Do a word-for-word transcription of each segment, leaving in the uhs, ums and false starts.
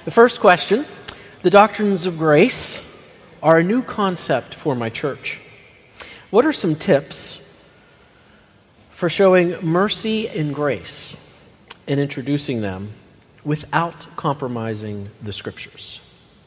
The first question, the doctrines of grace are a new concept for my church. What are some tips for showing mercy and grace and introducing them without compromising the Scriptures?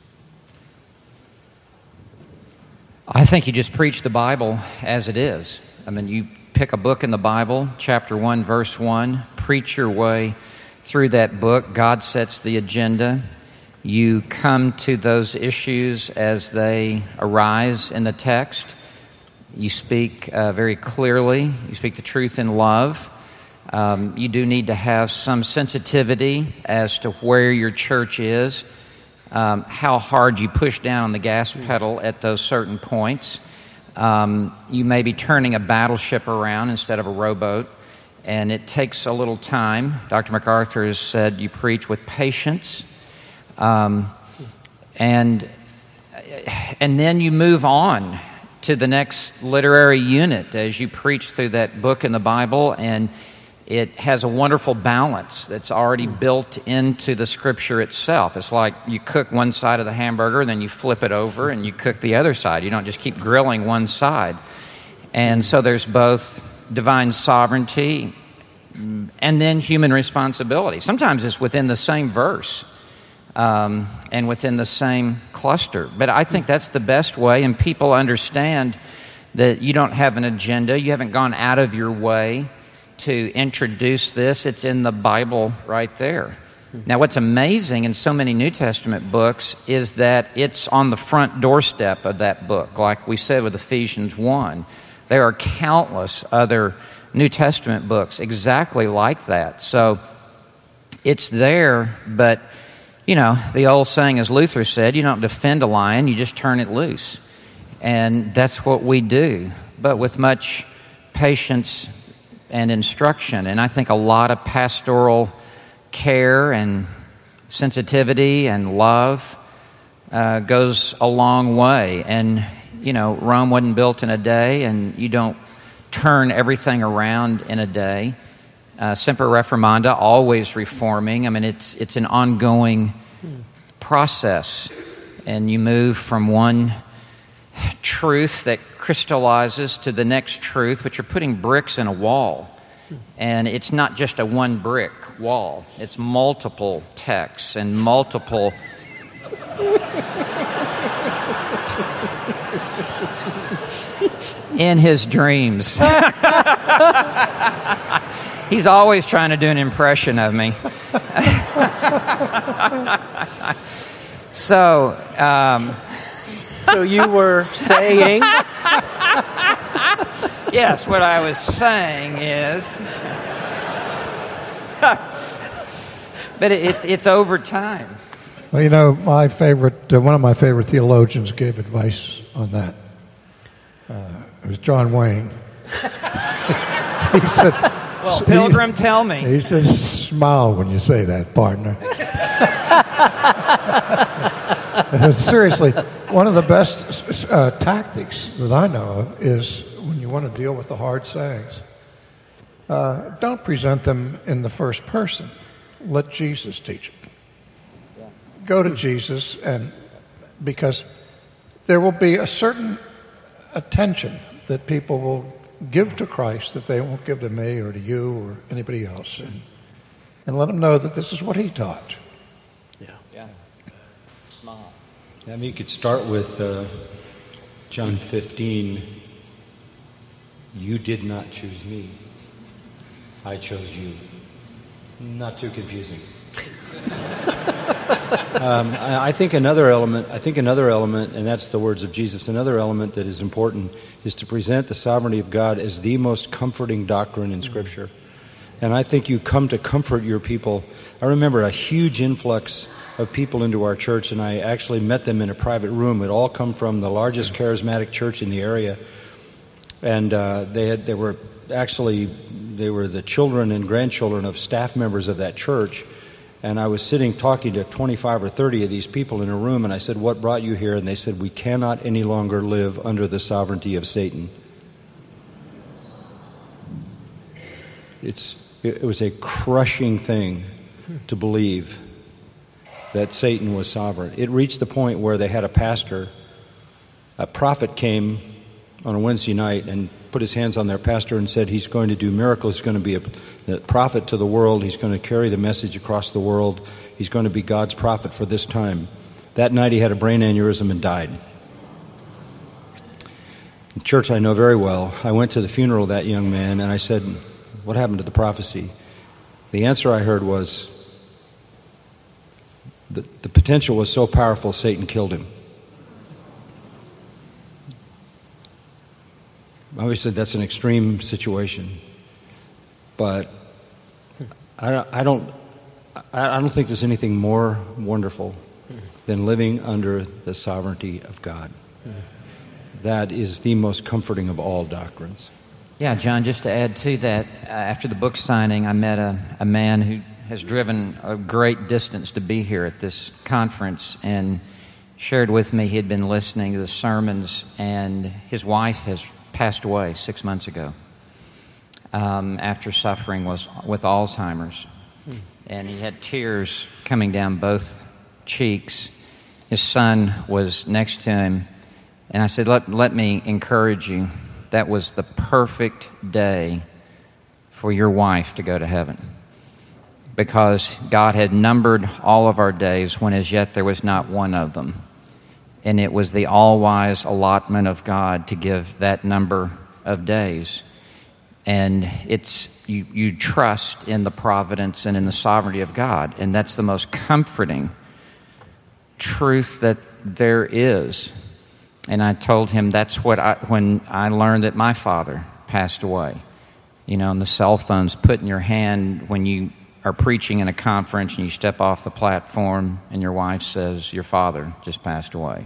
I think you just preach the Bible as it is. I mean, you pick a book in the Bible, chapter one, verse one, preach your way through that book. God sets the agenda. You come to those issues as they arise in the text. You speak uh, very clearly. You speak the truth in love. Um, you do need to have some sensitivity as to where your church is, um, how hard you push down the gas pedal at those certain points. Um, you may be turning a battleship around instead of a rowboat, and it takes a little time. Doctor MacArthur has said you preach with patience, um, and and then you move on to the next literary unit as you preach through that book in the Bible, and it has a wonderful balance that's already built into the Scripture itself. It's like you cook one side of the hamburger, and then you flip it over, and you cook the other side. You don't just keep grilling one side. And so there's both divine sovereignty and then human responsibility. Sometimes it's within the same verse um, and within the same cluster. But I think that's the best way, and people understand that you don't have an agenda. You haven't gone out of your way to introduce this. It's in the Bible right there. Now, what's amazing in so many New Testament books is that it's on the front doorstep of that book, like we said with Ephesians one. There are countless other New Testament books exactly like that. So it's there, but, you know, the old saying, as Luther said, you don't defend a lion, you just turn it loose. And that's what we do, but with much patience and instruction. And I think a lot of pastoral care and sensitivity and love uh, goes a long way. And, you know, Rome wasn't built in a day, and you don't turn everything around in a day. Uh, Semper Reformanda, always reforming. I mean, it's it's an ongoing process. And you move from one truth that crystallizes to the next truth, but you're putting bricks in a wall. And it's not just a one brick wall. It's multiple texts and multiple... in his dreams. He's always trying to do an impression of me. so, um... So you were saying... Yes, what I was saying is... but it's it's over time. Well, you know, my favorite, uh, one of my favorite theologians gave advice on that. Uh, it was John Wayne. He said... Well, Pilgrim, he, tell me. He says, smile when you say that, partner. Seriously, one of the best uh, tactics that I know of is when you want to deal with the hard sayings, uh, don't present them in the first person. Let Jesus teach it. Yeah. Go to Jesus, and because there will be a certain attention that people will give to Christ that they won't give to me or to you or anybody else, and, and let them know that this is what he taught. Yeah, yeah. Small. I mean, you could start with uh, John fifteen. You did not choose me. I chose you. Not too confusing. um, I, I think another element, I think another element, and that's the words of Jesus, another element that is important is to present the sovereignty of God as the most comforting doctrine in Scripture. And I think you come to comfort your people. I remember a huge influx of people into our church, and I actually met them in a private room. It all come from the largest charismatic church in the area. And uh, they had, they were actually, they were the children and grandchildren of staff members of that church. And I was sitting talking to twenty-five or thirty of these people in a room, and I said, what brought you here? And they said, we cannot any longer live under the sovereignty of Satan. It's, it was a crushing thing to believe. that Satan was sovereign. It reached the point where they had a pastor, a prophet came on a Wednesday night and put his hands on their pastor and said he's going to do miracles, he's going to be a, a prophet to the world, he's going to carry the message across the world, he's going to be God's prophet for this time. That night he had a brain aneurysm and died. The church I know very well, I went to the funeral of that young man and I said, what happened to the prophecy? The answer I heard was, the, the potential was so powerful, Satan killed him. Obviously, that's an extreme situation, but I, I don't, I don't think there's anything more wonderful than living under the sovereignty of God. That is the most comforting of all doctrines. Yeah, John, just to add to that, uh, after the book signing, I met a, a man who has driven a great distance to be here at this conference and shared with me he had been listening to the sermons, and his wife has passed away six months ago um, after suffering was with Alzheimer's. Hmm. And he had tears coming down both cheeks. His son was next to him, and I said, let, let me encourage you. That was the perfect day for your wife to go to heaven, because God had numbered all of our days when as yet there was not one of them. And it was the all-wise allotment of God to give that number of days. And it's you, you trust in the providence and in the sovereignty of God. And that's the most comforting truth that there is. And I told him that's what I, when I learned that my father passed away. You know, and the cell phone's put in your hand when you are preaching in a conference and you step off the platform and your wife says, your father just passed away.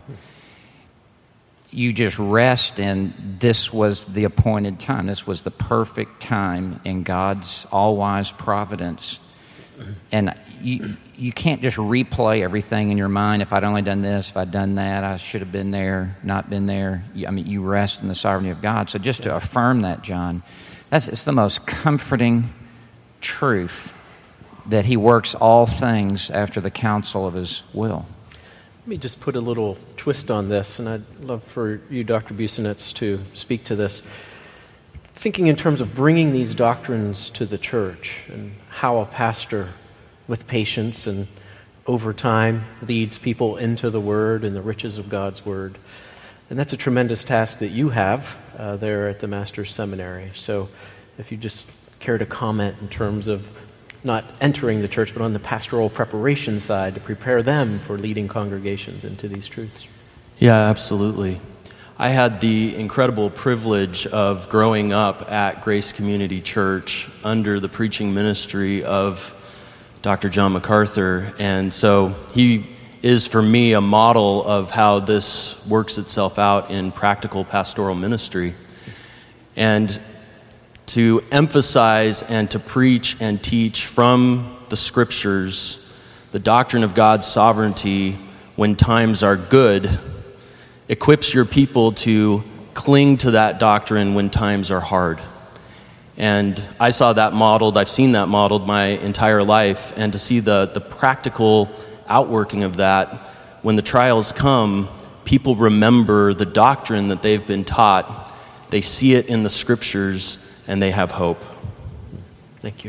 You just rest in this was the appointed time. This was the perfect time in God's all-wise providence. And you you can't just replay everything in your mind. If I'd only done this, if I'd done that, I should have been there, not been there. I mean, you rest in the sovereignty of God. So just to affirm that, John, that's it's the most comforting truth, that he works all things after the counsel of his will. Let me just put a little twist on this, and I'd love for you, Doctor Busenitz, to speak to this. Thinking in terms of bringing these doctrines to the church and how a pastor, with patience and over time, leads people into the Word and the riches of God's Word. And that's a tremendous task that you have uh, there at the Master's Seminary. So if you just care to comment in terms of not entering the church, but on the pastoral preparation side to prepare them for leading congregations into these truths. Yeah, absolutely. I had the incredible privilege of growing up at Grace Community Church under the preaching ministry of Doctor John MacArthur, and so he is for me a model of how this works itself out in practical pastoral ministry. And to emphasize and to preach and teach from the Scriptures the doctrine of God's sovereignty when times are good equips your people to cling to that doctrine when times are hard. And I saw that modeled, I've seen that modeled my entire life, and to see the, the practical outworking of that, when the trials come, people remember the doctrine that they've been taught, they see it in the Scriptures, and they have hope. Thank you.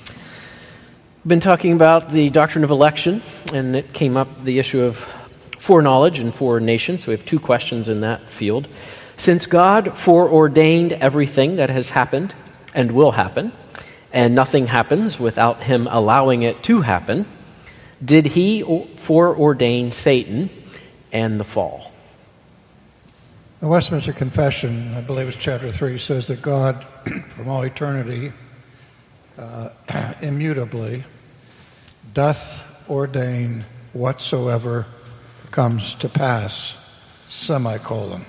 We've been talking about the doctrine of election, and it came up, the issue of foreknowledge and foreordination, so we have two questions in that field. Since God foreordained everything that has happened and will happen, and nothing happens without him allowing it to happen, did he foreordain Satan and the fall? The Westminster Confession, I believe it's chapter three, says that God, from all eternity, uh, immutably, doth ordain whatsoever comes to pass, semicolon.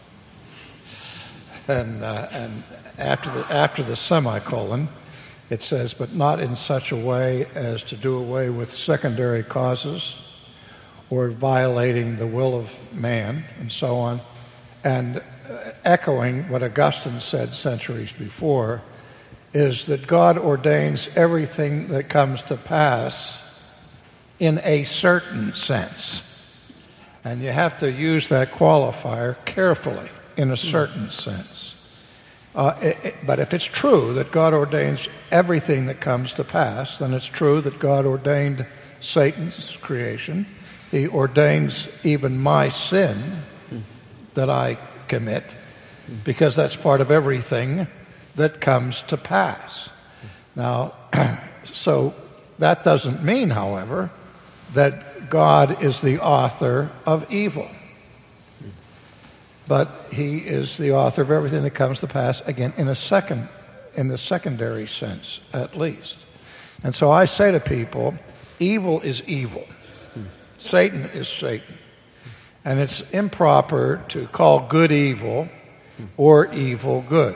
And, uh, and after the, after the semicolon, it says, but not in such a way as to do away with secondary causes or violating the will of man, and so on. And uh, echoing what Augustine said centuries before, is that God ordains everything that comes to pass in a certain sense. And you have to use that qualifier carefully, in a certain sense. Uh, it, it, but if it's true that God ordains everything that comes to pass, then it's true that God ordained Satan's creation. He ordains even my sin that I commit, because that's part of everything that comes to pass. Now, so that doesn't mean, however, that God is the author of evil. But he is the author of everything that comes to pass, again, in a second, in the secondary sense, at least. And so I say to people, evil is evil. Satan is Satan. And it's improper to call good evil or evil good.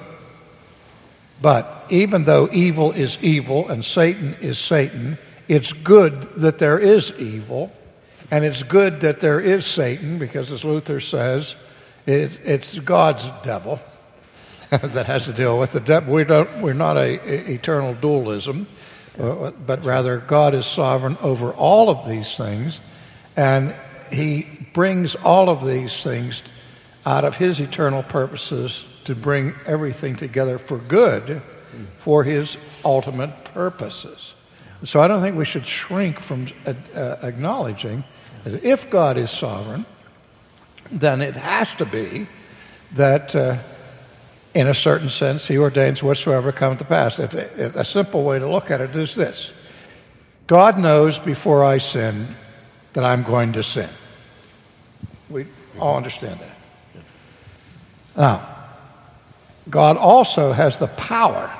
But even though evil is evil and Satan is Satan, it's good that there is evil, and it's good that there is Satan, because as Luther says, it, it's God's devil that has to deal with the devil. We don't, we're not a, a eternal dualism, uh, but rather God is sovereign over all of these things, and he brings all of these things out of his eternal purposes to bring everything together for good for his ultimate purposes. So I don't think we should shrink from uh, uh, acknowledging that if God is sovereign, then it has to be that uh, in a certain sense he ordains whatsoever comes to pass. If, if a simple way to look at it is this: God knows before I sin that I'm going to sin. We all understand that. Now, God also has the power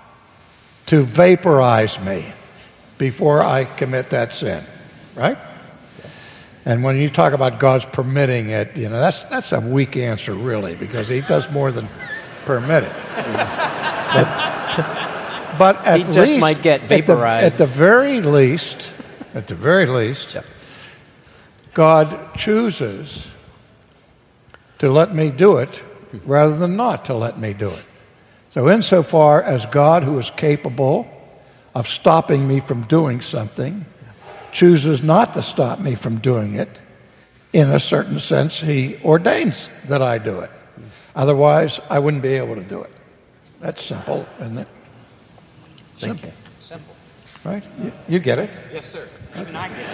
to vaporize me before I commit that sin, right? And when you talk about God's permitting it, you know, that's that's a weak answer, really, because he does more than permit it. But, but at he just least, might get vaporized. At the, at the very least, at the very least, Yep. God chooses to let me do it rather than not to let me do it. So insofar as God, who is capable of stopping me from doing something, chooses not to stop me from doing it, in a certain sense, he ordains that I do it. Otherwise, I wouldn't be able to do it. That's simple, isn't it? Simple. Simple. Right? You, you get it? Yes, sir. Even I get it.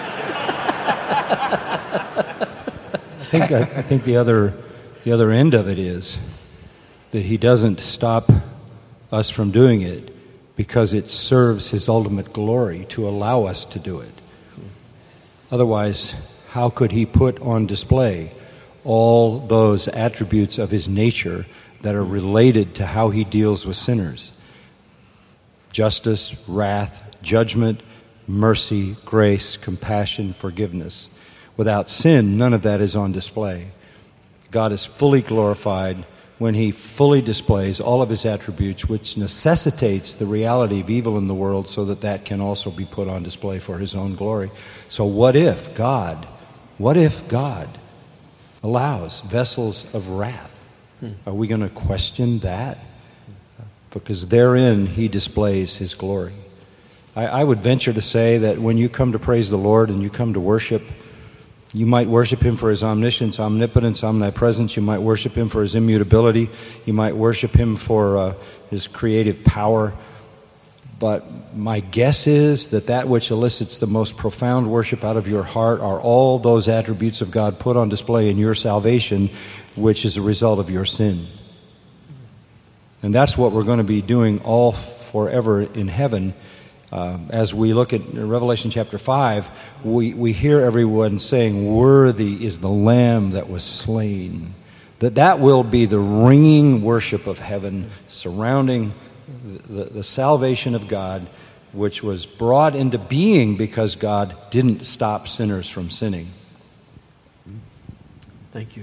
I think I, I think the other the other end of it is that he doesn't stop us from doing it because it serves his ultimate glory to allow us to do it. Otherwise, how could he put on display all those attributes of his nature that are related to how he deals with sinners? Justice, wrath, judgment, mercy, grace, compassion, forgiveness. Without sin, none of that is on display. God is fully glorified when he fully displays all of his attributes, which necessitates the reality of evil in the world so that that can also be put on display for his own glory. So what if God, what if God allows vessels of wrath? Hmm. Are we going to question that? Because therein he displays his glory. I, I would venture to say that when you come to praise the Lord and you come to worship, you might worship him for his omniscience, omnipotence, omnipresence. You might worship him for his immutability. You might worship him for uh, his creative power. But my guess is that that which elicits the most profound worship out of your heart are all those attributes of God put on display in your salvation, which is a result of your sin. And that's what we're going to be doing all forever in heaven. Uh, as we look at Revelation chapter five, we, we hear everyone saying, "Worthy is the Lamb that was slain." That that will be the ringing worship of heaven surrounding the, the salvation of God, which was brought into being because God didn't stop sinners from sinning. Thank you.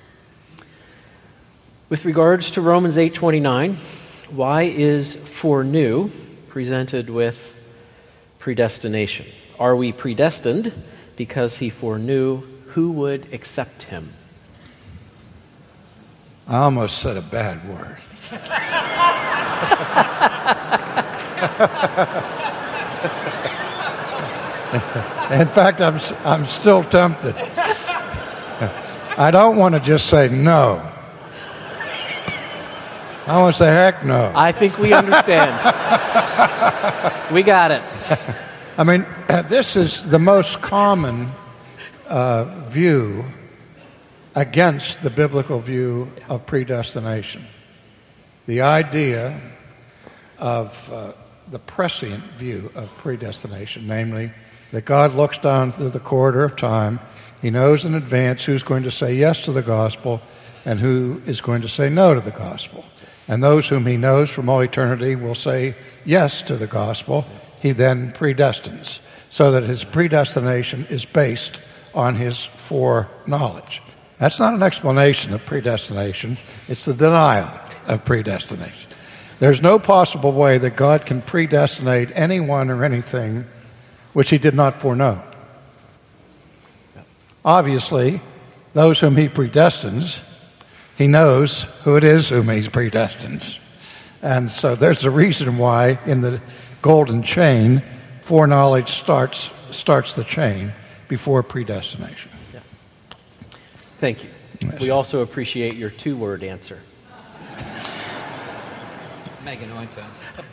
With regards to Romans eight twenty-nine, why is foreknew presented with predestination? Are we predestined because he foreknew who would accept him? I almost said a bad word. In fact, I'm, I'm still tempted. I don't want to just say no. I want to say heck no. I think we understand. We got it. I mean, this is the most common uh, view against the biblical view of predestination. The idea of uh, the prescient view of predestination, namely that God looks down through the corridor of time. He knows in advance who's going to say yes to the gospel and who is going to say no to the gospel. And those whom he knows from all eternity will say yes to the gospel. He then predestines, so that his predestination is based on his foreknowledge. That's not an explanation of predestination. It's the denial of predestination. There's no possible way that God can predestinate anyone or anything which he did not foreknow. Obviously, those whom he predestines, he knows who it is whom he predestines. And so there's a reason why in the golden chain, foreknowledge starts starts the chain before predestination. Yeah. Thank you. Yes. We also appreciate your two-word answer. Megan Ointon.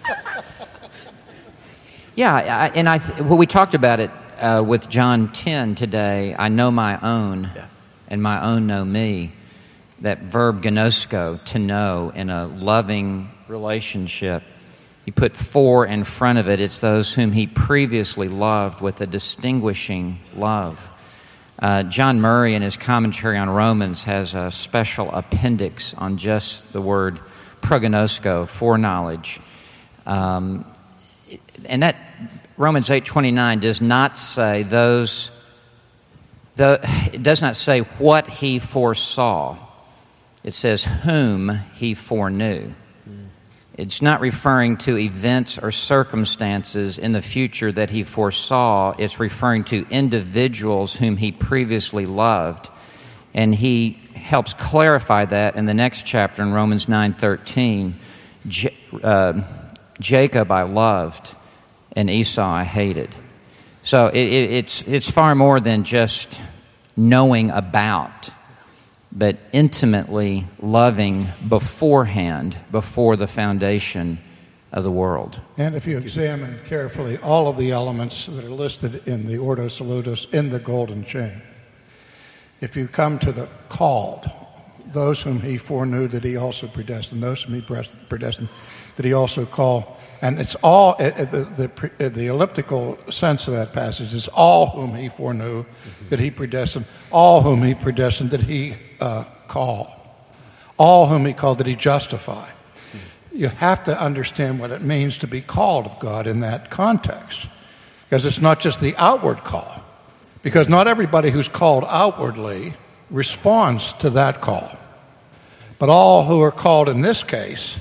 Yeah, I, and I th- well, we talked about it uh, with John ten today. I know my own, Yeah. and my own know me. That verb gnosko, to know, in a loving relationship. You put for in front of it. It's those whom he previously loved with a distinguishing love. Uh, John Murray, in his commentary on Romans, has a special appendix on just the word prognosko, foreknowledge. Um, and that Romans eight twenty-nine does not say those, the, it does not say what he foresaw. It says whom he foreknew. It's not referring to events or circumstances in the future that he foresaw. It's referring to individuals whom he previously loved. And he helps clarify that in the next chapter in Romans nine thirteen. J- uh, Jacob I loved, and Esau I hated. So it, it, it's, it's far more than just knowing about, but intimately loving beforehand, before the foundation of the world. And if you examine carefully all of the elements that are listed in the Ordo Salutis in the golden chain, if you come to the called, those whom he foreknew that he also predestined, those whom he predestined that he also called, and it's all, the, the, the elliptical sense of that passage is all whom he foreknew that he predestined, all whom he predestined that he uh, called, all whom he called that he justified. You have to understand what it means to be called of God in that context, because it's not just the outward call, because not everybody who's called outwardly responds to that call. But all who are called in this case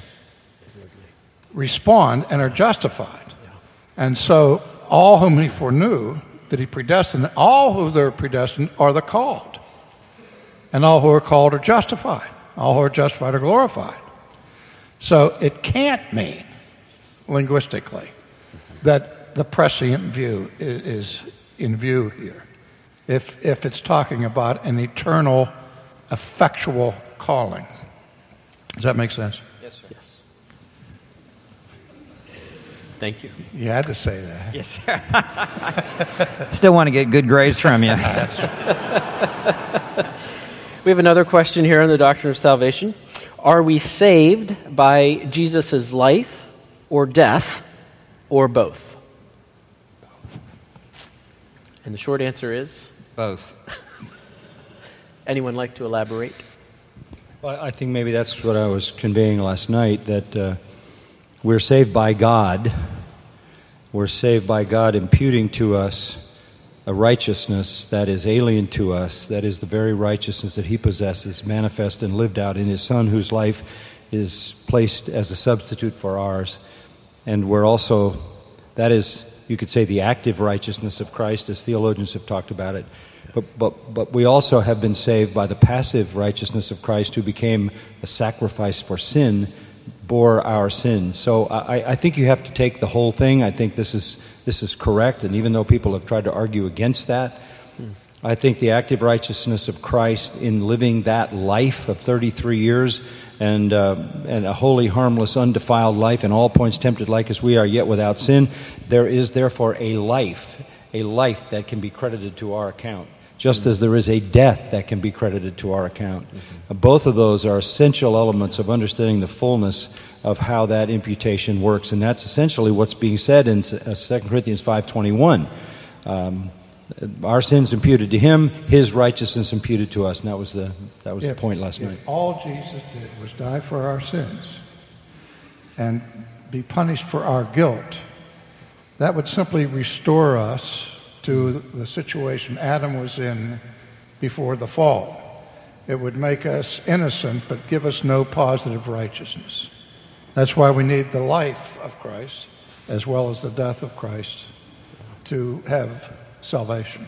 respond and are justified. And so all whom he foreknew that he predestined, all who are predestined are the called. And all who are called are justified. All who are justified are glorified. So it can't mean, linguistically, that the prescient view is, is in view here. If, if it's talking about an eternal, effectual calling. Does that make sense? Yes, sir. Yes. Thank you. You had to say that. Yes, sir. Still want to get good grades from you. We have another question here on the doctrine of salvation. Are we saved by Jesus' life or death, or both? And the short answer is? Both. Anyone like to elaborate? Well, I think maybe that's what I was conveying last night, that uh, we're saved by God. We're saved by God imputing to us a righteousness that is alien to us, that is the very righteousness that he possesses, manifest and lived out in his Son, whose life is placed as a substitute for ours. And we're also, that is, you could say, the active righteousness of Christ, as theologians have talked about it. But, but, but we also have been saved by the passive righteousness of Christ, who became a sacrifice for sin, bore our sins. So I, I think you have to take the whole thing. I think this is this is correct, and even though people have tried to argue against that, hmm. I think the active righteousness of Christ in living that life of thirty-three years and uh, and a holy, harmless, undefiled life, in all points tempted like as we are, yet without sin, there is therefore a life, a life that can be credited to our account, just as there is a death that can be credited to our account. Mm-hmm. Both of those are essential elements of understanding the fullness of how that imputation works, and that's essentially what's being said in Second Corinthians five twenty-one. Um, our sins imputed to him, his righteousness imputed to us, and that was the that was if, the point last if night. All Jesus did was die for our sins and be punished for our guilt, that would simply restore us to the situation Adam was in before the fall. It would make us innocent but give us no positive righteousness. That's why we need the life of Christ as well as the death of Christ to have salvation.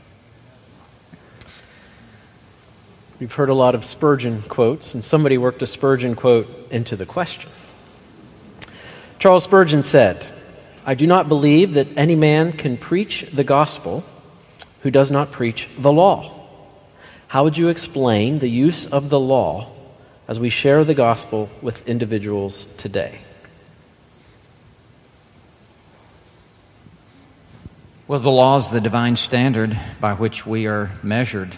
We've heard a lot of Spurgeon quotes, and somebody worked a Spurgeon quote into the question. Charles Spurgeon said, "I do not believe that any man can preach the gospel who does not preach the law. How would you explain the use of the law as we share the gospel with individuals today?" Well, the law is the divine standard by which we are measured.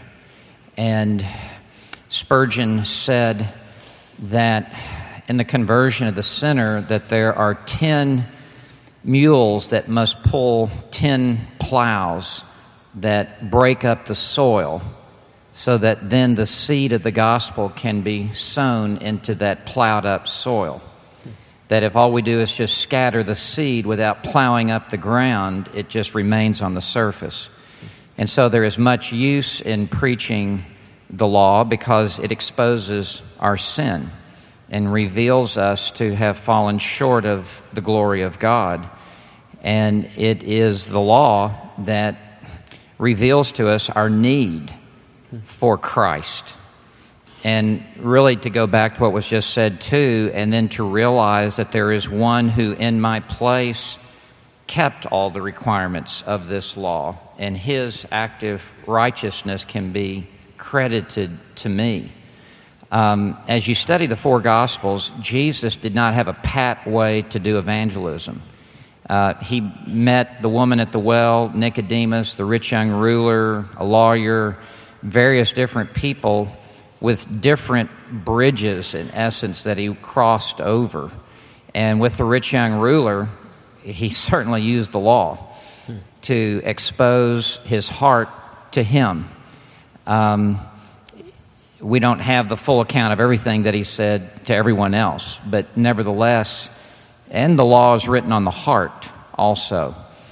And Spurgeon said that in the conversion of the sinner, that there are ten mules that must pull ten plows that break up the soil so that then the seed of the gospel can be sown into that plowed up soil. That if all we do is just scatter the seed without plowing up the ground, it just remains on the surface. And so there is much use in preaching the law because it exposes our sin and reveals us to have fallen short of the glory of God. And it is the law that reveals to us our need for Christ. And really to go back to what was just said too, and then to realize that there is one who in my place kept all the requirements of this law, and his active righteousness can be credited to me. Um, as you study the four Gospels, Jesus did not have a pat way to do evangelism. Uh, he met the woman at the well, Nicodemus, the rich young ruler, a lawyer, various different people with different bridges, in essence, that he crossed over. And with the rich young ruler, he certainly used the law hmm. to expose his heart to him. Um, we don't have the full account of everything that he said to everyone else, but nevertheless, and the law is written on the heart also.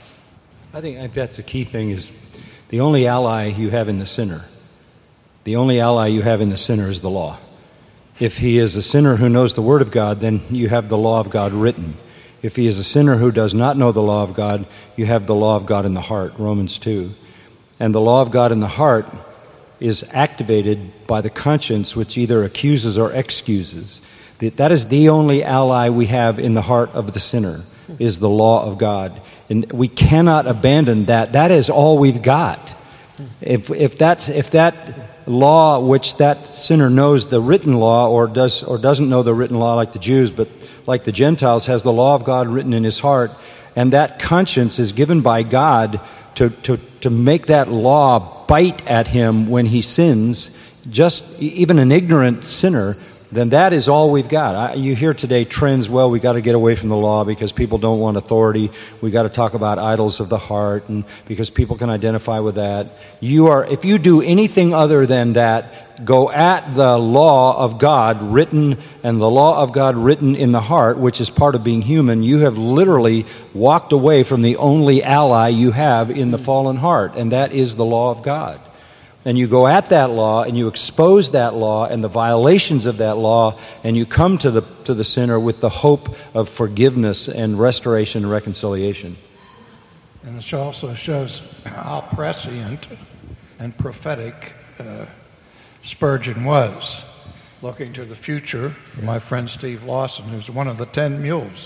I think, I think that's the key thing, is the only ally you have in the sinner The only ally you have in the sinner is the law. If he is a sinner who knows the Word of God, then you have the law of God written. If he is a sinner who does not know the law of God, you have the law of God in the heart, Romans two. And the law of God in the heart is activated by the conscience, which either accuses or excuses. That is the only ally we have in the heart of the sinner, is the law of God. And we cannot abandon that. That is all we've got. If if that's if that law which that sinner knows, the written law, or does or doesn't know the written law like the Jews, but like the Gentiles, has the law of God written in his heart, and that conscience is given by God to to to make that law bite at him when he sins, just even an ignorant sinner, then that is all we've got. I, you hear today trends, well, we got to get away from the law because people don't want authority. We got to talk about idols of the heart, and because people can identify with that. You are, if you do anything other than that, go at the law of God written, and the law of God written in the heart, which is part of being human, you have literally walked away from the only ally you have in the fallen heart, and that is the law of God. And you go at that law, and you expose that law and the violations of that law, and you come to the to the sinner with the hope of forgiveness and restoration and reconciliation. And it also shows how prescient and prophetic uh, Spurgeon was. looking to the future for my friend Steve Lawson, who's one of the ten mules.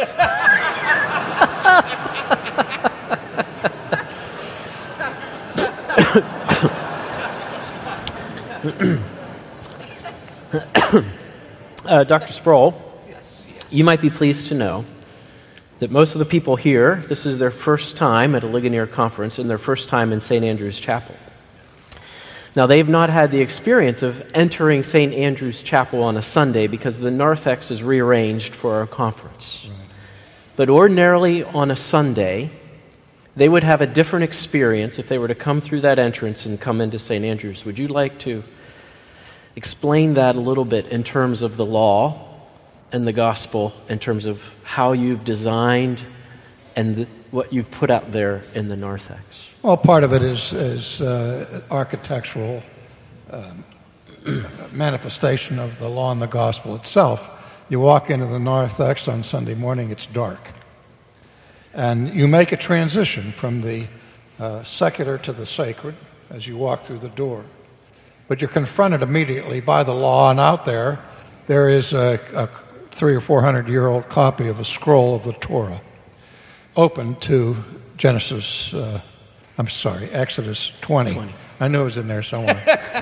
uh, Doctor Sproul, you might be pleased to know that most of the people here, this is their first time at a Ligonier conference and their first time in Saint Andrew's Chapel. Now, they've not had the experience of entering Saint Andrew's Chapel on a Sunday because the narthex is rearranged for our conference. Right. But ordinarily on a Sunday, they would have a different experience if they were to come through that entrance and come into Saint Andrew's. Would you like to explain that a little bit in terms of the law and the gospel, in terms of how you've designed and the, what you've put out there in the narthex? Well, part of it is, is uh, architectural um, manifestation of the law and the gospel itself. You walk into the narthex on Sunday morning, it's dark. And you make a transition from the uh, secular to the sacred as you walk through the door. But you're confronted immediately by the law, and out there, there is a, a three or four hundred year old copy of a scroll of the Torah, open to Genesis, uh, I'm sorry, Exodus twenty. twenty. I knew it was in there somewhere.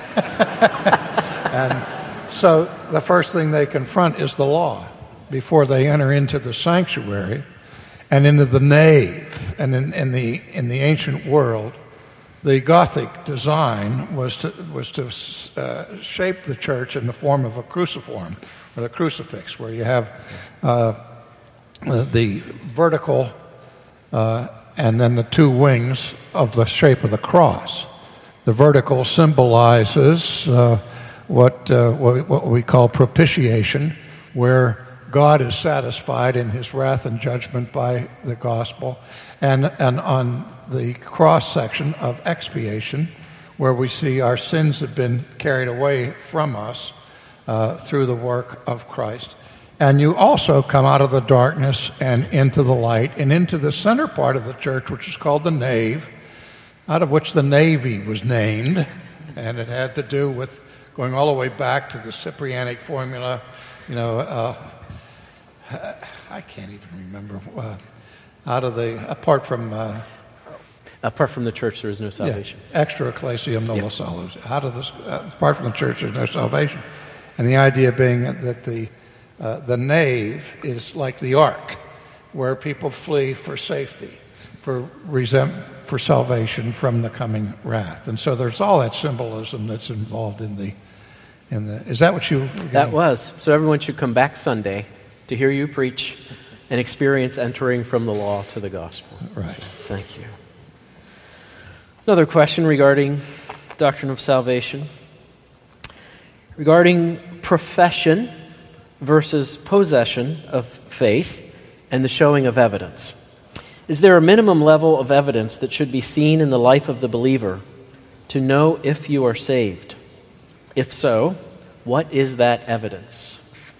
And so the first thing they confront is the law before they enter into the sanctuary and into the nave. And in, in the in the ancient world, the Gothic design was to was to uh, shape the church in the form of a cruciform, or the crucifix, where you have uh, the vertical uh, and then the two wings of the shape of the cross. The vertical symbolizes uh, what, uh, what what we call propitiation, where God is satisfied in his wrath and judgment by the gospel, and and on the cross section of expiation, where we see our sins have been carried away from us uh, through the work of Christ. And you also come out of the darkness and into the light and into the center part of the church, which is called the nave, out of which the navy was named, and it had to do with going all the way back to the Cyprianic formula. You know, uh, I can't even remember. Uh, out of the, apart from... Uh, apart from the church, there is no salvation. Yeah, extra ecclesiam nulla salus. Out of this, uh, apart from the church, there's no salvation. And the idea being that the uh, the nave is like the ark, where people flee for safety, for resent, for salvation from the coming wrath. And so there's all that symbolism that's involved in the in the. Is that what you? That was. So everyone should come back Sunday to hear you preach and experience entering from the law to the gospel. Right. Thank you. Another question regarding doctrine of salvation. Regarding profession versus possession of faith and the showing of evidence. Is there a minimum level of evidence that should be seen in the life of the believer to know if you are saved? If so, what is that evidence?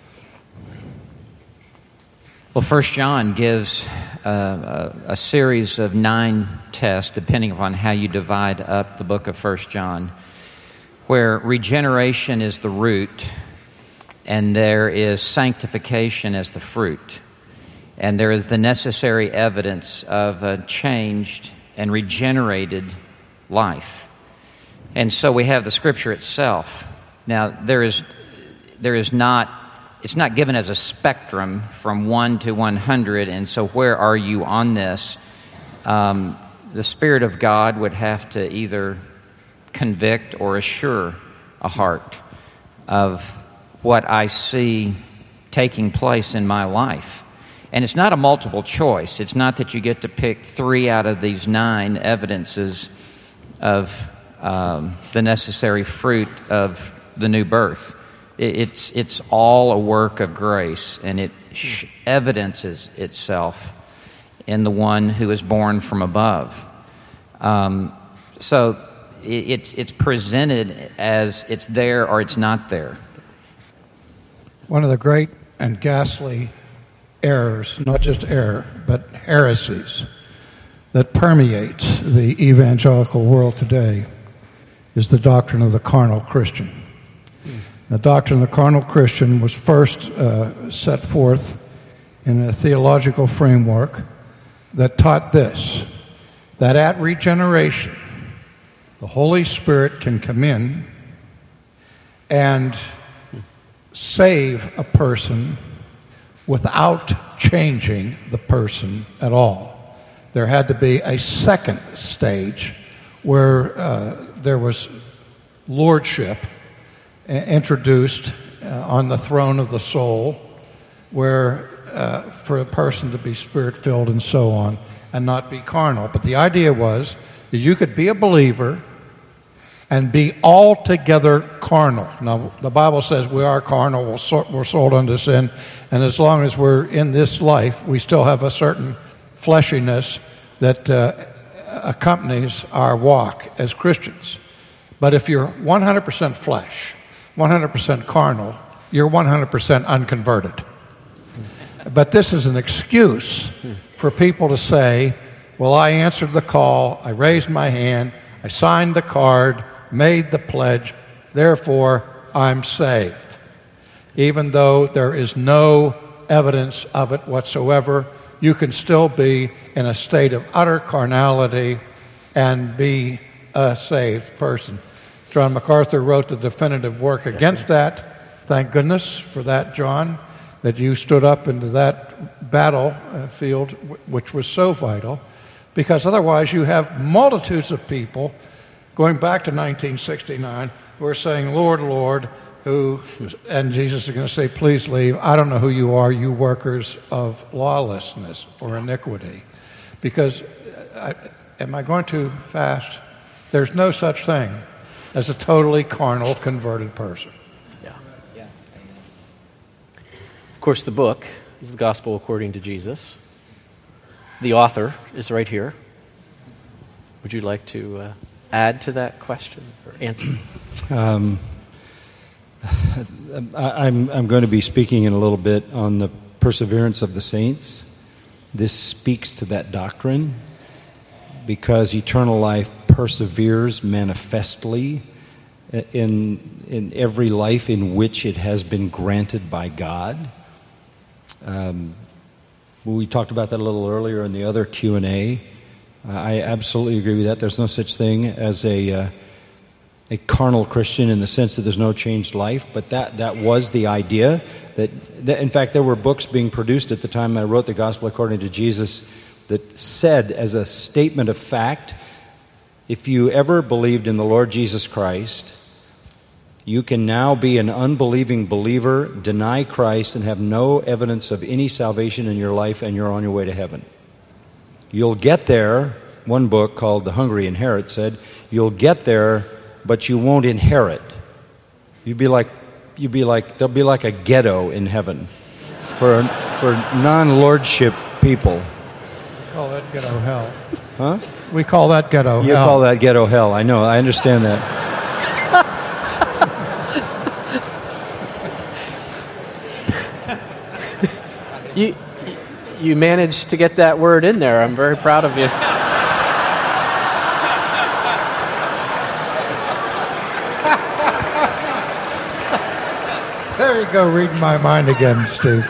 Well, First John gives uh, a, a series of nine tests, depending upon how you divide up the book of First John, where regeneration is the root, and there is sanctification as the fruit, and there is the necessary evidence of a changed and regenerated life. And so we have the Scripture itself. Now, there is there is not, it's not given as a spectrum from one to one hundred, and so where are you on this? Um, the Spirit of God would have to either convict or assure a heart of what I see taking place in my life. And it's not a multiple choice. It's not that you get to pick three out of these nine evidences of um, the necessary fruit of the new birth. It, it's it's all a work of grace, and it sh- evidences itself in the one who is born from above. Um, so it, it's it's presented as it's there or it's not there. One of the great and ghastly errors, not just error, but heresies that permeates the evangelical world today is the doctrine of the carnal Christian. Mm. The doctrine of the carnal Christian was first uh, set forth in a theological framework that taught this, that at regeneration, the Holy Spirit can come in and save a person without changing the person at all. There had to be a second stage where uh, there was lordship introduced uh, on the throne of the soul, where uh, for a person to be spirit-filled and so on, and not be carnal. But the idea was that you could be a believer and be altogether carnal. Now, the Bible says we are carnal, we're, so, we're sold unto sin, and as long as we're in this life, we still have a certain fleshiness that uh, accompanies our walk as Christians. But if you're one hundred percent flesh, one hundred percent carnal, you're one hundred percent unconverted. But this is an excuse for people to say, well, I answered the call, I raised my hand, I signed the card, made the pledge, therefore I'm saved. Even though there is no evidence of it whatsoever, you can still be in a state of utter carnality and be a saved person. John MacArthur wrote the definitive work against that. Thank goodness for that, John, that you stood up into that battlefield, which was so vital, because otherwise you have multitudes of people going back to nineteen sixty-nine who are saying, Lord, Lord, who, and Jesus is going to say, please leave. I don't know who you are, you workers of lawlessness or iniquity. Because, I, am I going too fast? There's no such thing as a totally carnal, converted person. Yeah. Yeah. Of course, the book is the Gospel according to Jesus. The author is right here. Would you like to uh, add to that question or answer? Um, I, I'm, I'm going to be speaking in a little bit on the perseverance of the saints. This speaks to that doctrine because eternal life perseveres manifestly in in every life in which it has been granted by God. Um, we talked about that a little earlier in the other Q and A. Uh, I absolutely agree with that. There's no such thing as a uh, a carnal Christian in the sense that there's no changed life, but that, that was the idea. That, that in fact, there were books being produced at the time I wrote the Gospel according to Jesus that said as a statement of fact, if you ever believed in the Lord Jesus Christ, you can now be an unbelieving believer, deny Christ, and have no evidence of any salvation in your life, and you're on your way to heaven. You'll get there, one book called The Hungry Inherit said, you'll get there, but you won't inherit. You'd be like, you'd be like, there'll be like a ghetto in heaven for for non-lordship people. We call that ghetto hell. Huh? We call that ghetto you hell. You call that ghetto hell. I know. I understand that. you you managed to get that word in there. I'm very proud of you. There you go, reading my mind again, Steve.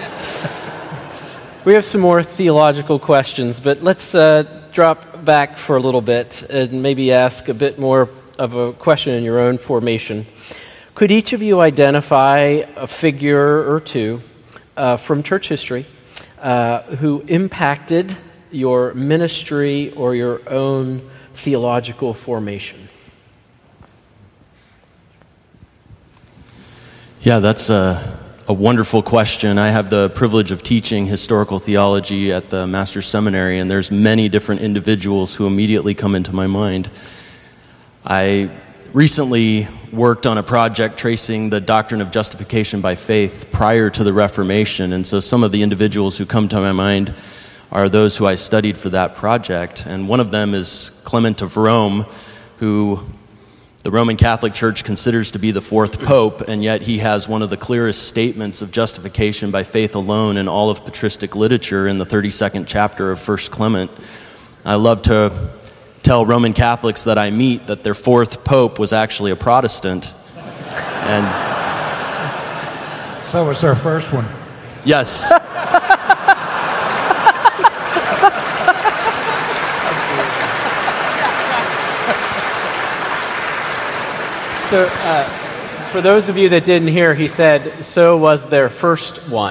We have some more theological questions, but let's uh, drop back for a little bit and maybe ask a bit more of a question in your own formation. Could each of you identify a figure or two uh, from church history uh, who impacted your ministry or your own theological formation? Yeah, that's a, a wonderful question. I have the privilege of teaching historical theology at the Master's Seminary, and there's many different individuals who immediately come into my mind. I recently worked on a project tracing the doctrine of justification by faith prior to the Reformation, and so some of the individuals who come to my mind are those who I studied for that project, and one of them is Clement of Rome, who the Roman Catholic Church considers to be the fourth pope, and yet he has one of the clearest statements of justification by faith alone in all of patristic literature in the thirty-second chapter of First Clement. I love to tell Roman Catholics that I meet that their fourth pope was actually a Protestant. And So was their first one. Yes. So, uh, for those of you that didn't hear, he said, so was their first one.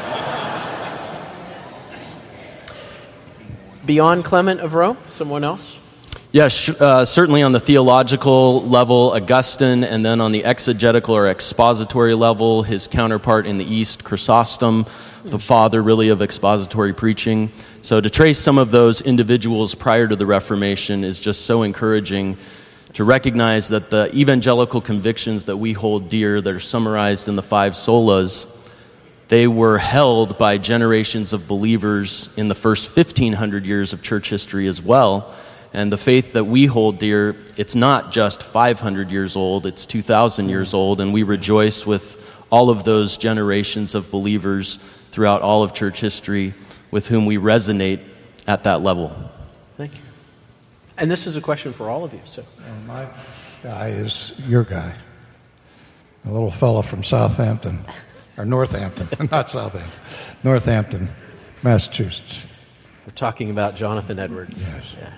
Beyond Clement of Rome, someone else? Yes, uh, certainly on the theological level, Augustine, and then on the exegetical or expository level, his counterpart in the East, Chrysostom, the father really of expository preaching. So to trace some of those individuals prior to the Reformation is just so encouraging to recognize that the evangelical convictions that we hold dear, that are summarized in the five solas, they were held by generations of believers in the first fifteen hundred years of church history as well. And the faith that we hold dear, it's not just five hundred years old, it's two thousand years old, and we rejoice with all of those generations of believers throughout all of church history with whom we resonate at that level. Thank you. And this is a question for all of you. So, And my guy is your guy, a little fellow from Southampton, or Northampton, not Southampton, Northampton, Massachusetts. we're talking about Jonathan Edwards. Yes. Yeah.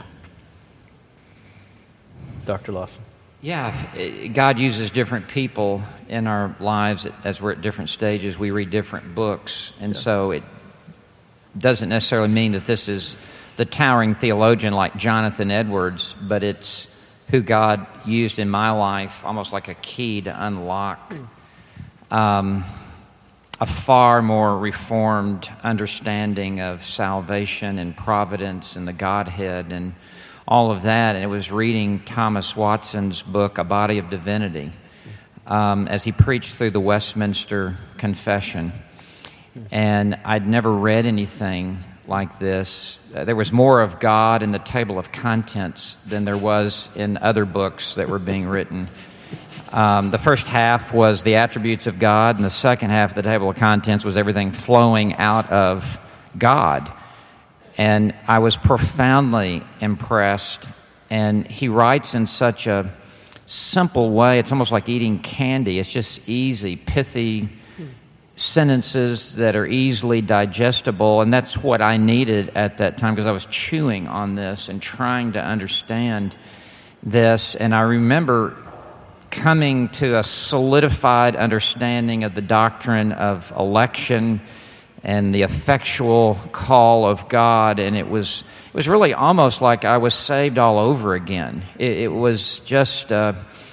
Doctor Lawson. Yeah, God uses different people in our lives as we're at different stages. We read different books, and yeah. so it doesn't necessarily mean that this is the towering theologian like Jonathan Edwards, but it's who God used in my life almost like a key to unlock um, a far more reformed understanding of salvation and providence and the Godhead and all of that. And it was reading Thomas Watson's book, A Body of Divinity, um, as he preached through the Westminster Confession. And I'd never read anything like this. Uh, there was more of God in the table of contents than there was in other books that were being written. Um, the first half was the attributes of God, and the second half of the table of contents was everything flowing out of God. And I was profoundly impressed. And he writes in such a simple way. It's almost like eating candy. It's just easy, pithy sentences that are easily digestible. And that's what I needed at that time, because I was chewing on this and trying to understand this. And I remember coming to a solidified understanding of the doctrine of election and the effectual call of God, and it was it was really almost like I was saved all over again. It, it was just uh,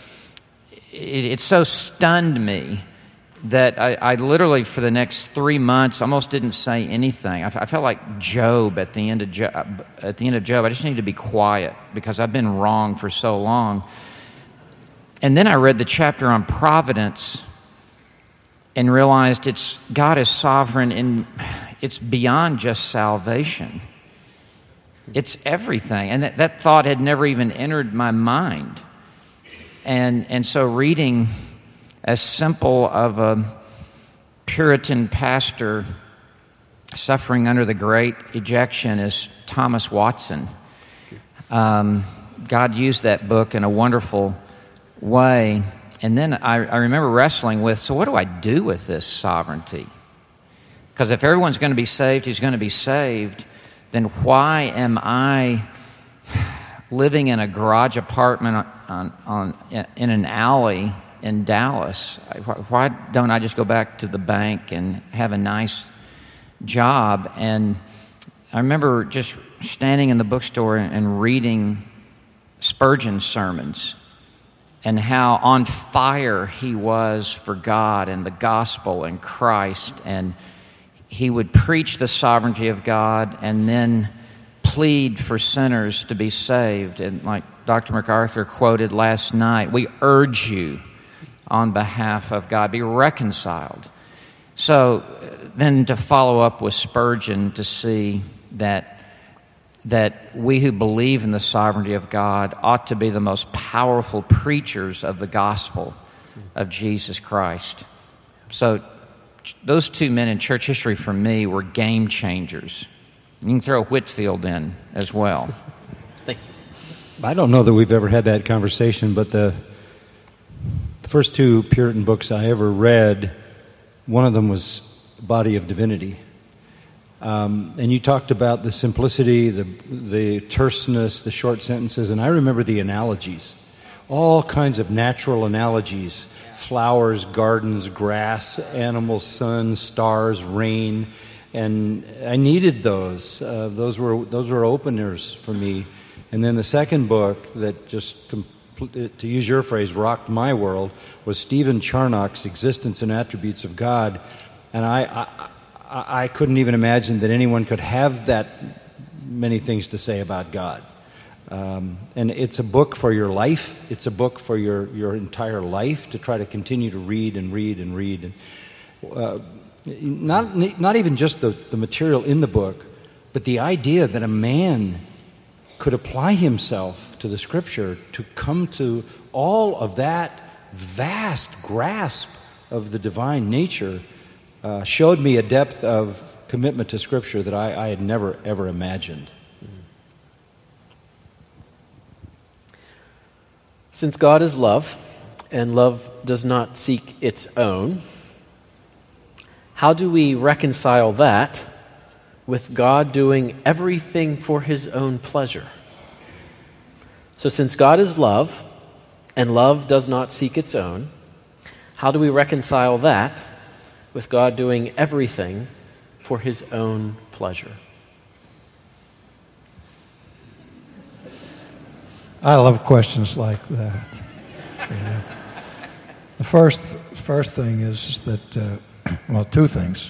it, it so stunned me that I, I literally for the next three months almost didn't say anything. I, I felt like Job at the end of Job, at the end of Job. I just need to be quiet because I've been wrong for so long. And then I read the chapter on providence and realized it's God is sovereign and it's beyond just salvation. It's everything. And that, that thought had never even entered my mind. And and so reading as simple of a Puritan pastor suffering under the great ejection as Thomas Watson, um, God used that book in a wonderful way. And then I, I remember wrestling with, so what do I do with this sovereignty? Because if everyone's going to be saved who's going to be saved, then why am I living in a garage apartment on, on, in an alley in Dallas? Why don't I just go back to the bank and have a nice job? And I remember just standing in the bookstore and reading Spurgeon's sermons, and how on fire he was for God and the gospel and Christ. And he would preach the sovereignty of God and then plead for sinners to be saved. And like Doctor MacArthur quoted last night, we urge you on behalf of God, be reconciled. So then to follow up with Spurgeon to see that that we who believe in the sovereignty of God ought to be the most powerful preachers of the gospel of Jesus Christ. So those two men in church history for me were game changers. You can throw Whitefield in as well. Thank you. I don't know that we've ever had that conversation, but the, the first two Puritan books I ever read one of them was Body of Divinity. Um, and you talked about the simplicity, the, the terseness, the short sentences, and I remember the analogies. All kinds of natural analogies. Flowers, gardens, grass, animals, sun, stars, rain. And I needed those. Uh, those were those were openers for me. And then the second book that just, to use your phrase, rocked my world was Stephen Charnock's Existence and Attributes of God. And I, I, I couldn't even imagine that anyone could have that many things to say about God. Um, and it's a book for your life. It's a book for your, your entire life to try to continue to read and read and read. And, uh, not, not even just the, the material in the book, but the idea that a man could apply himself to the Scripture to come to all of that vast grasp of the divine nature uh, showed me a depth of commitment to Scripture that I, I had never, ever imagined. Since God is love, and love does not seek its own, how do we reconcile that with God doing everything for His own pleasure? So since God is love, and love does not seek its own, how do we reconcile that with God doing everything for His own pleasure? I love questions like that. You know. The first first thing is that, uh, well, two things.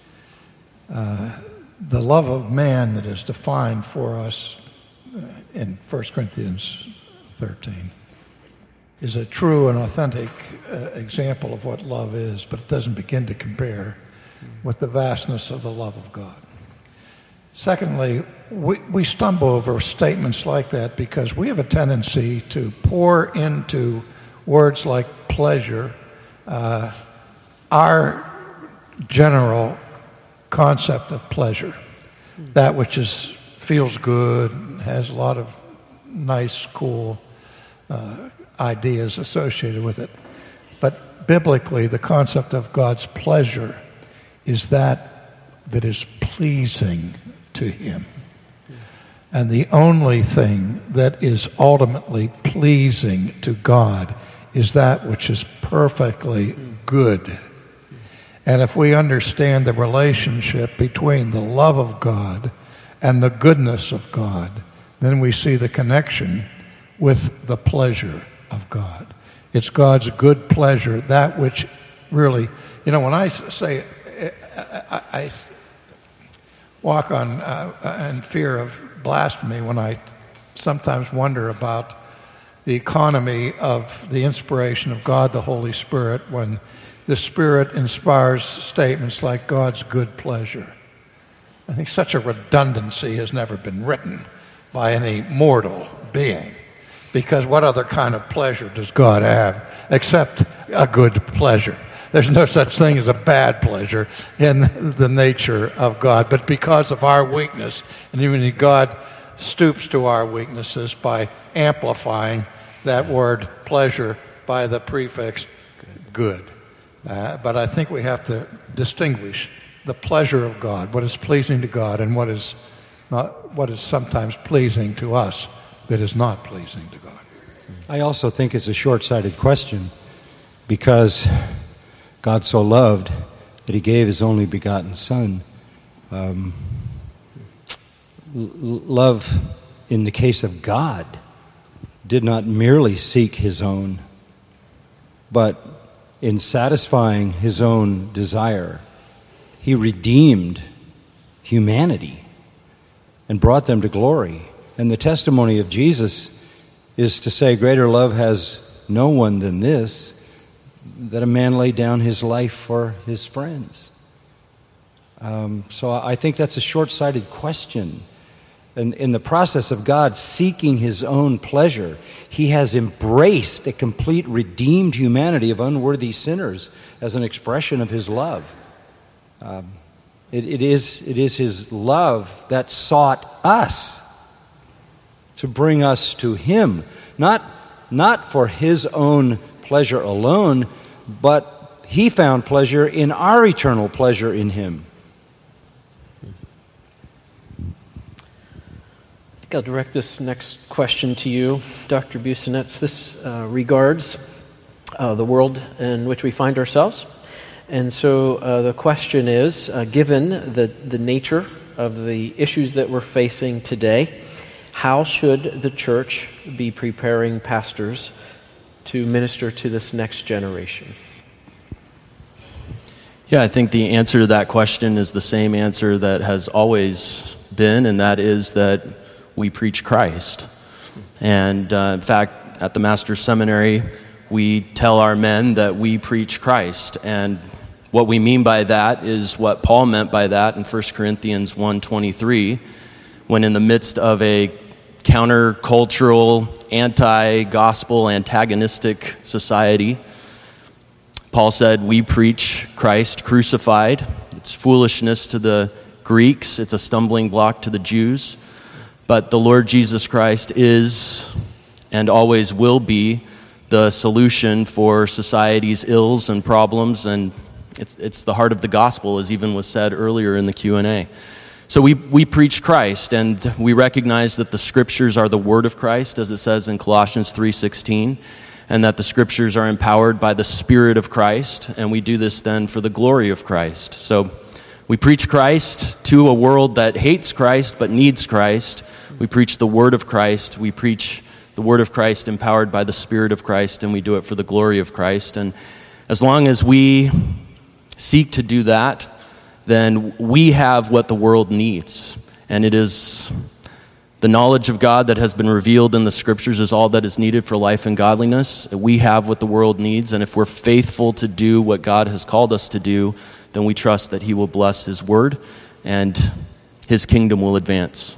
Uh, the love of man that is defined for us uh, in First Corinthians thirteen is a true and authentic uh, example of what love is, but it doesn't begin to compare with the vastness of the love of God. Secondly, we, we stumble over statements like that because we have a tendency to pour into words like pleasure uh, our general concept of pleasure, that which is feels good, has a lot of nice, cool uh, ideas associated with it. But biblically, the concept of God's pleasure is that that is pleasing to Him. And the only thing that is ultimately pleasing to God is that which is perfectly good. And if we understand the relationship between the love of God and the goodness of God, then we see the connection with the pleasure of God. It's God's good pleasure, that which really, you know, when I say, I, I, I walk on uh, in fear of blasphemy when I sometimes wonder about the economy of the inspiration of God, the Holy Spirit, when the Spirit inspires statements like God's good pleasure. I think such a redundancy has never been written by any mortal being, because what other kind of pleasure does God have except a good pleasure? There's no such thing as a bad pleasure in the nature of God. But because of our weakness, and even God stoops to our weaknesses by amplifying that word pleasure by the prefix good. Uh, but I think we have to distinguish the pleasure of God, what is pleasing to God, and what is not, what is sometimes pleasing to us that is not pleasing to God. I also think it's a short-sighted question, because God so loved that He gave His only begotten Son. Um, l- love, in the case of God, did not merely seek His own, but in satisfying His own desire, He redeemed humanity and brought them to glory. And the testimony of Jesus is to say, greater love has no one than this, that a man lay down his life for his friends. Um, so I think that's a short-sighted question. And in the process of God seeking His own pleasure, He has embraced a complete redeemed humanity of unworthy sinners as an expression of His love. Um, it, it is, it is His love that sought us to bring us to Him, not, not for His own pleasure alone, but he found pleasure in our eternal pleasure in him. I think I'll direct this next question to you, Doctor Busenetz. This uh, regards uh, the world in which we find ourselves. And so uh, the question is, uh, given the, the nature of the issues that we're facing today, how should the church be preparing pastors to minister to this next generation? Yeah, I think the answer to that question is the same answer that has always been, and that is that we preach Christ. And uh, in fact, at the Master's Seminary, we tell our men that we preach Christ. And what we mean by that is what Paul meant by that in First Corinthians one twenty-three, when in the midst of a countercultural, anti-gospel, antagonistic society, Paul said, we preach Christ crucified. It's foolishness to the Greeks. It's a stumbling block to the Jews. But the Lord Jesus Christ is and always will be the solution for society's ills and problems, and it's, it's the heart of the gospel, as even was said earlier in the Q and A. So we, we preach Christ, and we recognize that the Scriptures are the Word of Christ, as it says in Colossians three sixteen, and that the Scriptures are empowered by the Spirit of Christ, and we do this then for the glory of Christ. So we preach Christ to a world that hates Christ but needs Christ. We preach the Word of Christ. We preach the Word of Christ empowered by the Spirit of Christ, and we do it for the glory of Christ. And as long as we seek to do that, then we have what the world needs. And it is the knowledge of God that has been revealed in the Scriptures is all that is needed for life and godliness. We have what the world needs, and if we're faithful to do what God has called us to do, then we trust that He will bless His Word and His kingdom will advance.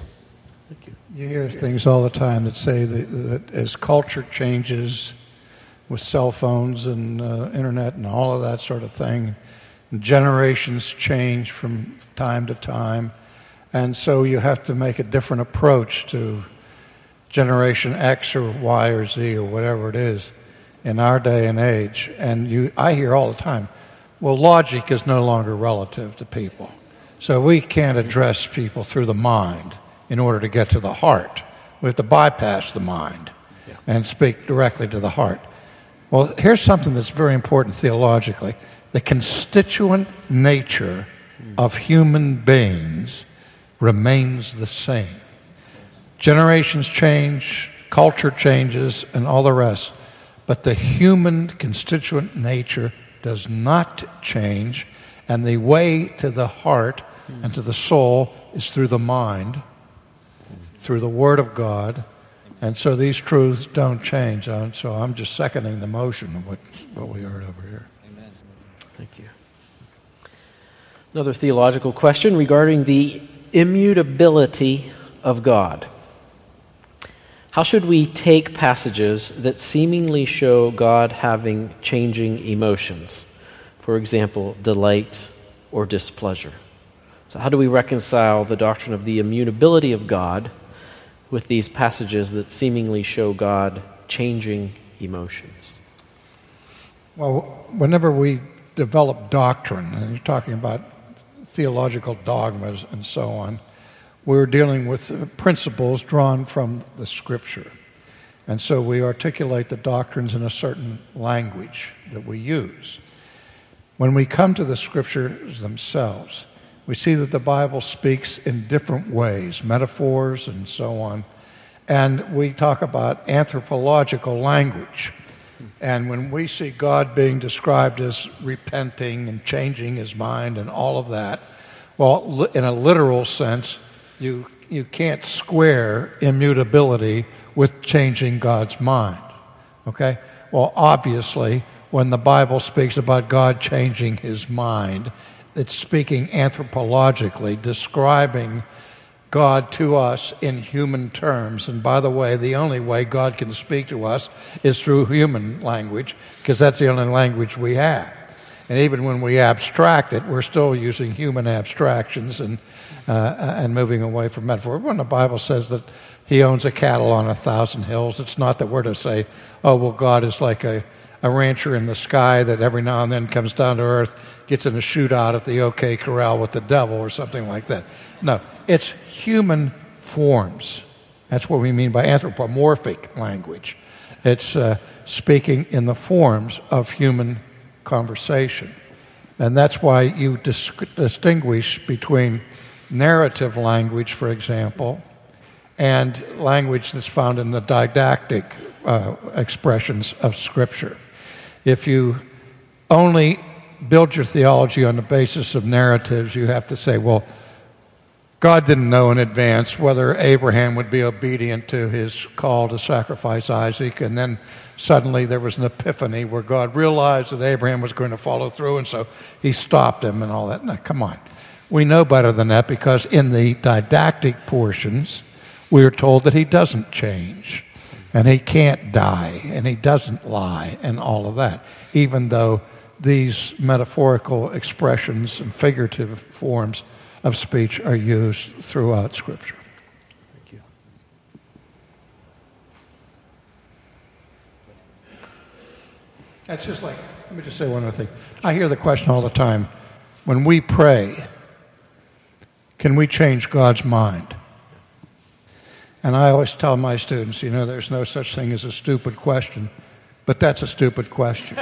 You hear things all the time that say that, that as culture changes with cell phones and uh, internet and all of that sort of thing, generations change from time to time, and so you have to make a different approach to Generation X or Y or Z or whatever it is in our day and age. And you, I hear all the time, well, logic is no longer relative to people, so we can't address people through the mind in order to get to the heart. We have to bypass the mind yeah. and speak directly to the heart. Well, here's something that's very important theologically. The constituent nature of human beings remains the same. Generations change, culture changes, and all the rest, but the human constituent nature does not change, and the way to the heart and to the soul is through the mind, through the Word of God, and so these truths don't change. And so I'm just seconding the motion of what, what we heard over here. Amen. Thank you. Another theological question regarding the immutability of God. How should we take passages that seemingly show God having changing emotions? For example, delight or displeasure. So how do we reconcile the doctrine of the immutability of God with these passages that seemingly show God changing emotions? Well, whenever we develop doctrine, and you're talking about theological dogmas and so on, we're dealing with principles drawn from the Scripture. And so we articulate the doctrines in a certain language that we use. When we come to the Scriptures themselves, we see that the Bible speaks in different ways, metaphors and so on. And we talk about anthropological language. And when we see God being described as repenting and changing his mind and all of that, well, in a literal sense, you you can't square immutability with changing God's mind. Okay? Well, obviously, when the Bible speaks about God changing his mind, it's speaking anthropologically, describing God to us in human terms. And by the way, the only way God can speak to us is through human language, because that's the only language we have. And even when we abstract it, we're still using human abstractions and uh, and moving away from metaphor. When the Bible says that he owns a cattle on a thousand hills, it's not that we're to say, oh, well, God is like a, a rancher in the sky that every now and then comes down to earth, gets in a shootout at the OK Corral with the devil or something like that. No, it's human forms. That's what we mean by anthropomorphic language. It's uh, speaking in the forms of human conversation. And that's why you dis- distinguish between narrative language, for example, and language that's found in the didactic uh, expressions of Scripture. If you only build your theology on the basis of narratives, you have to say, well, God didn't know in advance whether Abraham would be obedient to his call to sacrifice Isaac, and then suddenly there was an epiphany where God realized that Abraham was going to follow through, and so he stopped him and all that. No, come on. We know better than that, because in the didactic portions, we are told that he doesn't change, and he can't die, and he doesn't lie, and all of that, even though these metaphorical expressions and figurative forms of speech are used throughout Scripture. Thank you. That's just like, let me just say one other thing. I hear the question all the time, when we pray, can we change God's mind? And I always tell my students, you know, there's no such thing as a stupid question, but that's a stupid question.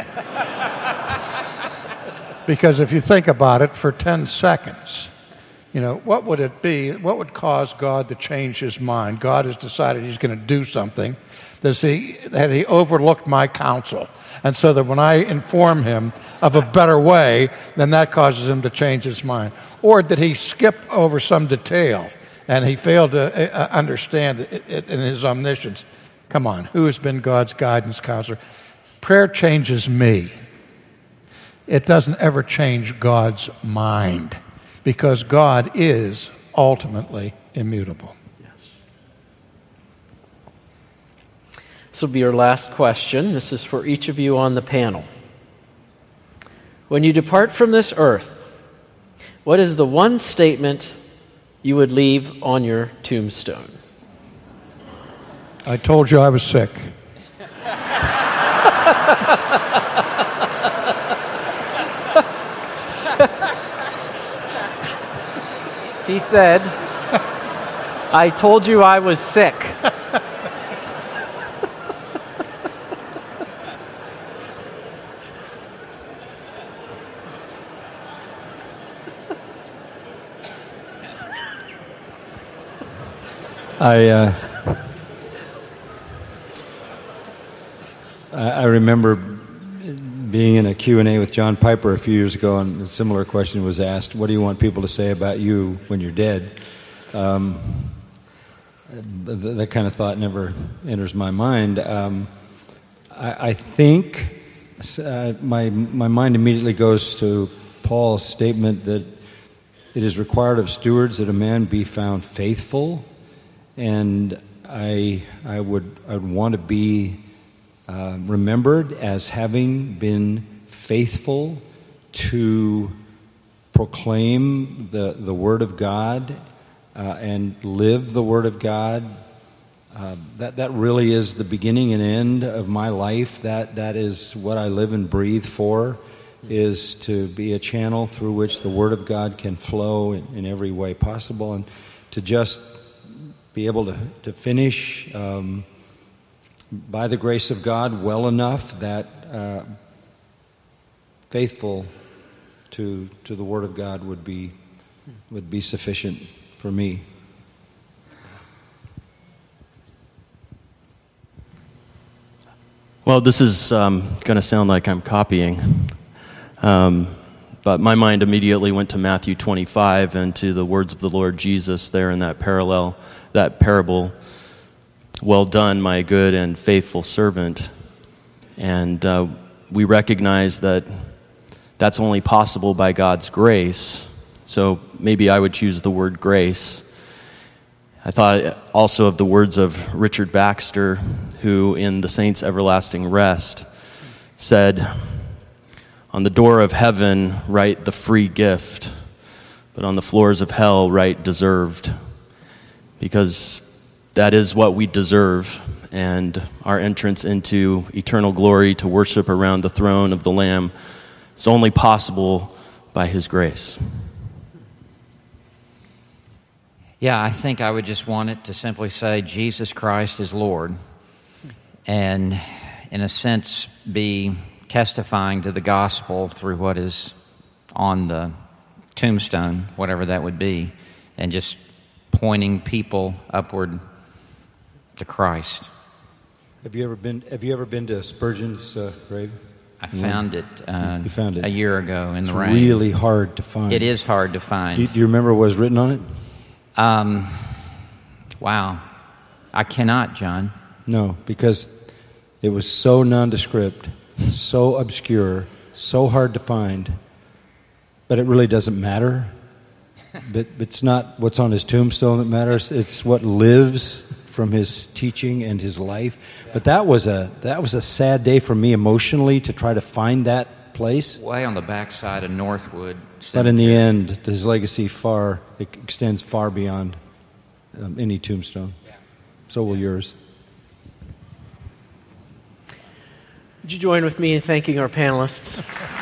Because if you think about it for ten seconds, you know, what would it be, what would cause God to change his mind? God has decided he's going to do something. Does he, had he overlooked my counsel? And so that when I inform him of a better way, then that causes him to change his mind. Or did he skip over some detail and he failed to uh, understand it, it in his omniscience? Come on, who has been God's guidance counselor? Prayer changes me. It doesn't ever change God's mind, because God is ultimately immutable. Yes. This will be your last question. This is for each of you on the panel. When you depart from this earth, what is the one statement you would leave on your tombstone? I told you I was sick. He said, I told you I was sick. I, uh, I I remember being in a Q and A with John Piper a few years ago, and a similar question was asked, what do you want people to say about you when you're dead? Um, th- that kind of thought never enters my mind. Um, I, I think uh, my, my mind immediately goes to Paul's statement that it is required of stewards that a man be found faithful, and I, I would I would want to be Uh, remembered as having been faithful to proclaim the, the Word of God uh, and live the Word of God. Uh, that, that really is the beginning and end of my life. That, that is what I live and breathe for, is to be a channel through which the Word of God can flow in, in every way possible, and to just be able to, to finish um, by the grace of God well enough that uh, faithful to to the Word of God would be would be sufficient for me. Well, this is um, going to sound like I'm copying, um, but my mind immediately went to Matthew twenty-five and to the words of the Lord Jesus there in that parallel, that parable. Well done, my good and faithful servant. And uh, we recognize that that's only possible by God's grace. So maybe I would choose the word grace. I thought also of the words of Richard Baxter, who in The Saints' Everlasting Rest said, on the door of heaven write the free gift, but on the floors of hell write deserved. Because that is what we deserve and our entrance into eternal glory to worship around the throne of the Lamb is only possible by His grace. Yeah, I think I would just want it to simply say Jesus Christ is Lord, and in a sense be testifying to the gospel through what is on the tombstone, whatever that would be, and just pointing people upward to Christ. Have you ever been? Have you ever been to Spurgeon's uh, grave? I found it, uh, You found it? a year ago in It's the rain. really hard to find. It is hard to find. Do you, do you remember what was written on it? Um, wow, I cannot, John. No, because it was so nondescript, so obscure, so hard to find. But it really doesn't matter. But it's not what's on his tombstone that matters. It's what lives from his teaching and his life. But that was a that was a sad day for me emotionally to try to find that place. Way on the backside of Northwood. But in the end, his legacy far it extends far beyond um, any tombstone. So will yours. Would you join with me in thanking our panelists?